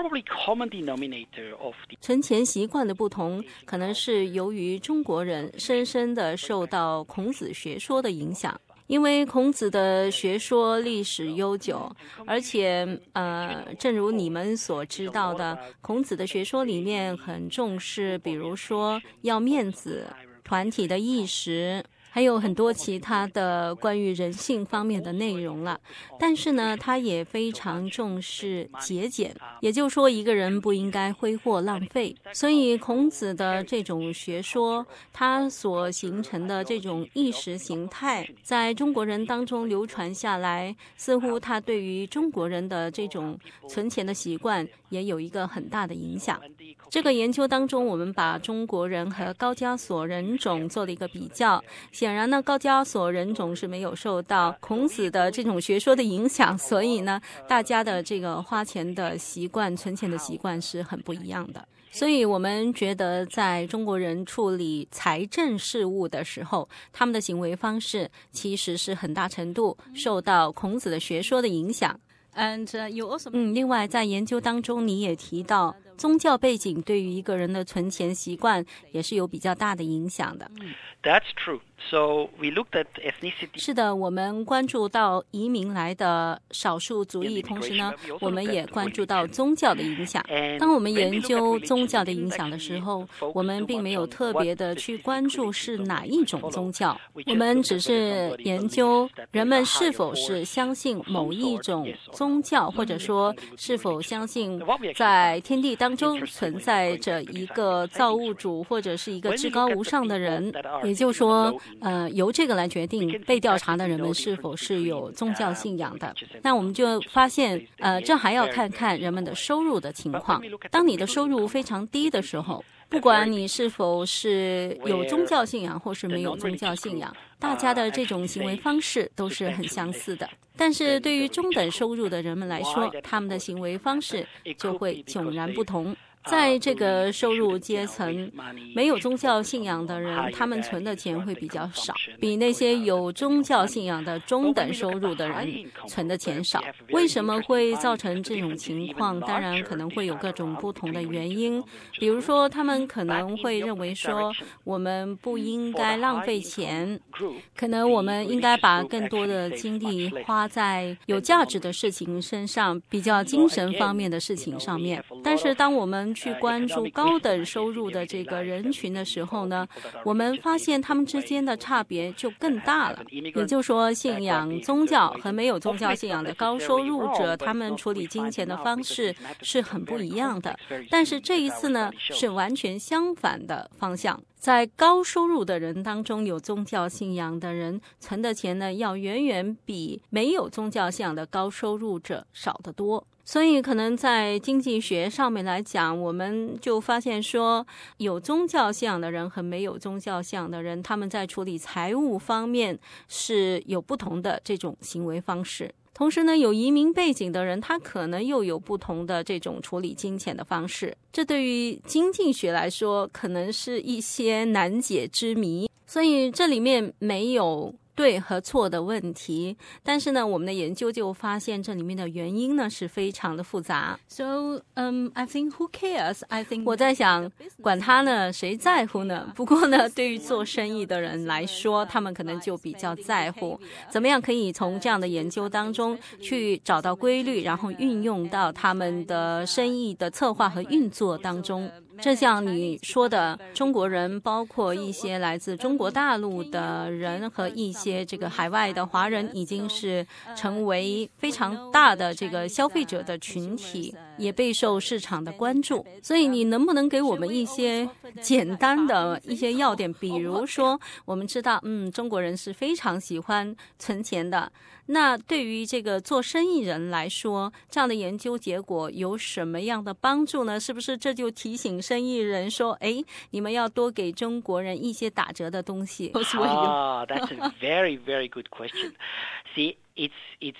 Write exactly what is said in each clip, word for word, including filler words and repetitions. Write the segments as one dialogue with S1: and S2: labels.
S1: probably common denominator of the
S2: 存钱习惯的不同，可能是由于中国人深深地受到孔子学说的影响。因为孔子的学说历史悠久，而且呃，正如你们所知道的，孔子的学说里面很重视，比如说要面子、团体的意识，还有很多其他的关于人性方面的内容了。但是呢，他也非常重视节俭，也就是说一个人不应该挥霍浪费。所以孔子的这种学说，他所形成的这种意识形态，在中国人当中流传下来，似乎他对于中国人的这种存钱的习惯也有一个很大的影响。这个研究当中，我们把中国人和高加索人种做了一个比较。显然呢，高加索人种是没有受到孔子的这种学说的影响，所以呢，大家的这个花钱的习惯、存钱的习惯是很不一样的。所以我们觉得，在中国人处理财政事务的时候，他们的行为方式其实是很大程度受到孔子的学说的影响。And, uh, you also... 嗯，另外在研究当中，你也提到宗教背景对于一个人的存钱习惯也是有比较大的影响的。
S1: That's true. So we looked at ethnicity.
S2: 是的，我们关注到移民来的少数族裔，同时呢，我们也关注到宗教的影响。当我们研究宗教的影响的时候，我们并没有特别的去关注是哪一种宗教，我们只是研究人们是否是相信某一种宗教，或者说是否相信在天地当中存在着一个造物主或者是一个至高无上的人。也就是说呃，由这个来决定被调查的人们是否是有宗教信仰的。那我们就发现呃，这还要看看人们的收入的情况。当你的收入非常低的时候，不管你是否是有宗教信仰或是没有宗教信仰，大家的这种行为方式都是很相似的。但是对于中等收入的人们来说，他们的行为方式就会迥然不同。在这个收入阶层，没有宗教信仰的人，他们存的钱会比较少，比那些有宗教信仰的中等收入的人存的钱少。为什么会造成这种情况？当然可能会有各种不同的原因，比如说他们可能会认为说，我们不应该浪费钱，可能我们应该把更多的精力花在有价值的事情身上，比较精神方面的事情上面。但是当我们去关注高等收入的这个人群的时候呢，我们发现他们之间的差别就更大了。也就是说，信仰宗教和没有宗教信仰的高收入者，他们处理金钱的方式是很不一样的。但是这一次呢，是完全相反的方向。在高收入的人当中，有宗教信仰的人存的钱呢，要远远比没有宗教信仰的高收入者少得多。所以可能在经济学上面来讲，我们就发现说，有宗教信仰的人和没有宗教信仰的人，他们在处理财务方面是有不同的这种行为方式。同时呢，有移民背景的人，他可能又有不同的这种处理金钱的方式。这对于经济学来说，可能是一些难解之谜。所以这里面没有对和错的问题，但是呢，我们的研究就发现这里面的原因呢是非常的复杂。So, um, I think who cares? I think 我在想，管他呢，谁在乎呢？不过呢，对于做生意的人来说，他们可能就比较在乎，怎么样可以从这样的研究当中去找到规律，然后运用到他们的生意的策划和运作当中。这像你说的，中国人包括一些来自中国大陆的人和一些这个海外的华人，已经是成为非常大的这个消费者的群体，也备受市场的关注。所以你能不能给我们一些简单的一些要点？比如说我们知道嗯，中国人是非常喜欢存钱的，那对于这个做生意人来说，这样的研究结果有什么样的帮助呢？是不是这就提醒生意人说，哎，你们要多给中国人一些打折的东西？
S1: Ah, that's a very, very good question. See, it's, it's,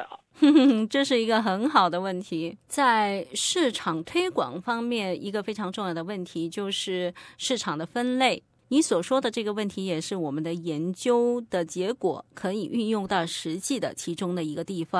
S1: uh...
S2: 这是一个很好的问题。在市场推广方面，一个非常重要的问题就是市场的分类。你所说的这个问题也是我们的研究的结果可以运用到实际的其中的一个地方。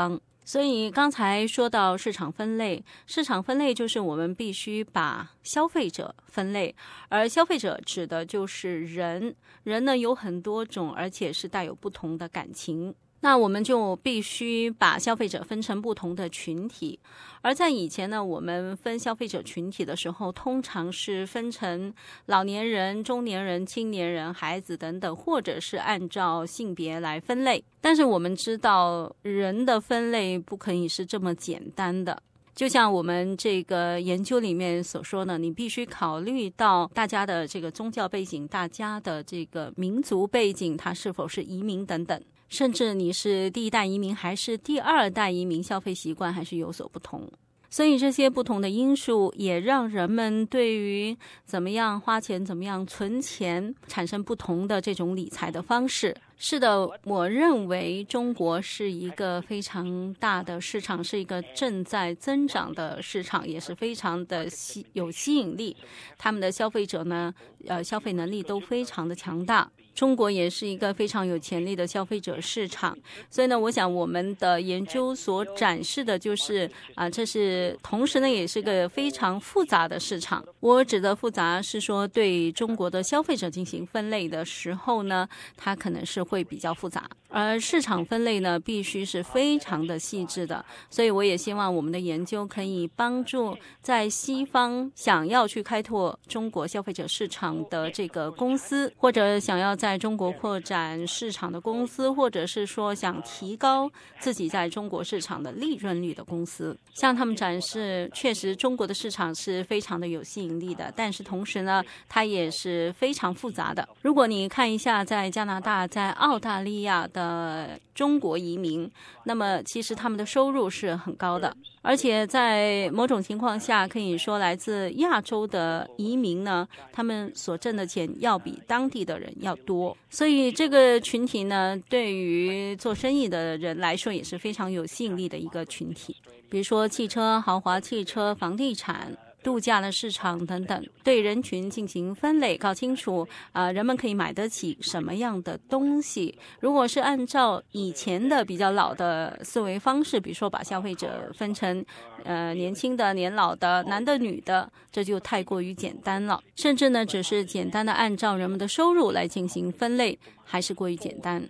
S2: 所以刚才说到市场分类，市场分类就是我们必须把消费者分类，而消费者指的就是人，人呢有很多种，而且是带有不同的感情。那我们就必须把消费者分成不同的群体，而在以前呢，我们分消费者群体的时候，通常是分成老年人、中年人、青年人、孩子等等，或者是按照性别来分类。但是我们知道，人的分类不可以是这么简单的。就像我们这个研究里面所说的，你必须考虑到大家的这个宗教背景、大家的这个民族背景，它是否是移民等等。甚至你是第一代移民还是第二代移民，消费习惯还是有所不同。所以这些不同的因素也让人们对于怎么样花钱、怎么样存钱产生不同的这种理财的方式。是的，我认为中国是一个非常大的市场，是一个正在增长的市场，也是非常的吸有吸引力。他们的消费者呢，呃，消费能力都非常的强大。中国也是一个非常有潜力的消费者市场，所以呢，我想我们的研究所展示的就是啊、呃，这是同时呢，也是个非常复杂的市场。我指的复杂是说，对中国的消费者进行分类的时候呢，它可能是会比较复杂，而市场分类呢，必须是非常的细致的。所以我也希望我们的研究可以帮助在西方想要去开拓中国消费者市场的这个公司，或者想要在中国扩展市场的公司，或者是说想提高自己在中国市场的利润率的公司，向他们展示，确实中国的市场是非常的有吸引力的，但是同时呢，它也是非常复杂的。如果你看一下在加拿大、在澳大利亚的中国移民，那么其实他们的收入是很高的，而且在某种情况下可以说来自亚洲的移民呢，他们所挣的钱要比当地的人要多，所以这个群体呢，对于做生意的人来说也是非常有吸引力的一个群体。比如说汽车、豪华汽车、房地产、度假的市场等等，对人群进行分类，搞清楚啊、呃，人们可以买得起什么样的东西。如果是按照以前的比较老的思维方式，比如说把消费者分成呃年轻的、年老的、男的、女的，这就太过于简单了。甚至呢，只是简单的按照人们的收入来进行分类，还是过于简单。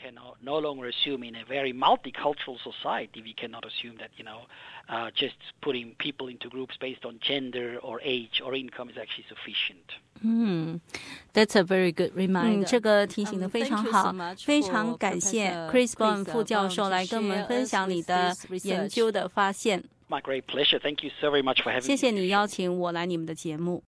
S1: No longer assume in a very multicultural society, we cannot assume that, you know, uh, just putting people into groups based on gender or age or income is actually sufficient.
S2: 嗯 That's a very good reminder. 嗯，这个提醒的非常好， um, 非常感谢 Chris Bourne 副教授来跟我们分享你的研究的发现。
S1: My great pleasure. Thank you so very much for having me.
S2: 谢谢你邀请我来你们的节目。